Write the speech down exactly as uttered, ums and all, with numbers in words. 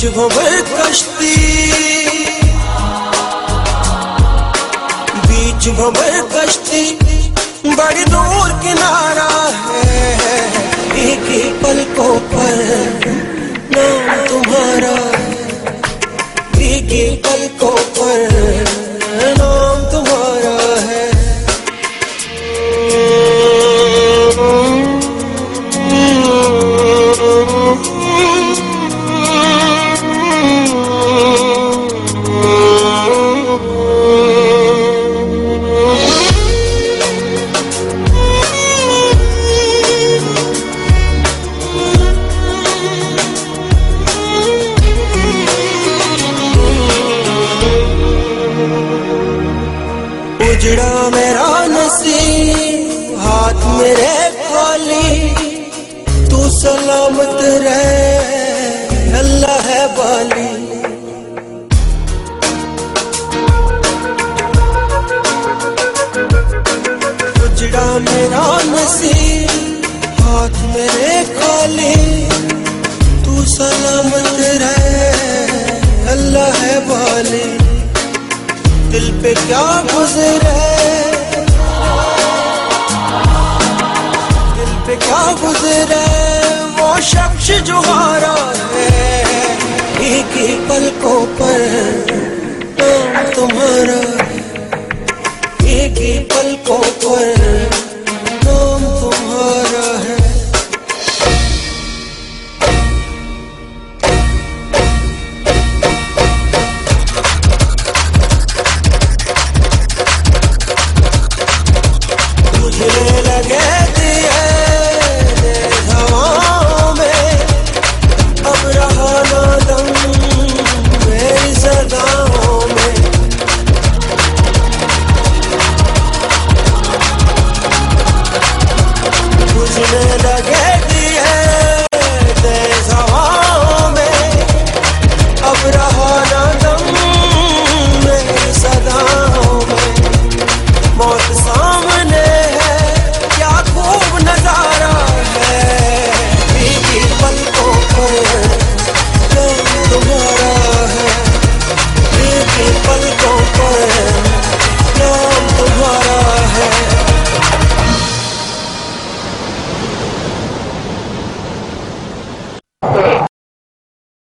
बीच भंवर कश्ती, बीच भंवर कश्ती बड़ी दूर किनारा है। एक ही पलकों पर नाम तुम्हारा, एक ही पलकों पर नाम तुम्हारा है। उजड़ा मेरा नसीब हाथ मेरे खाली, तू सलामत रहे अल्लाह है बाली। उजड़ा मेरा नसीब हाथ मेरे खाली, तू सलामत रहे अल्लाह है बाली। दिल पे क्या गुजरे, दिल पे क्या गुजरे वो शख्स जो हारा है। एक ही पलकों पर नाम तुम्हारा,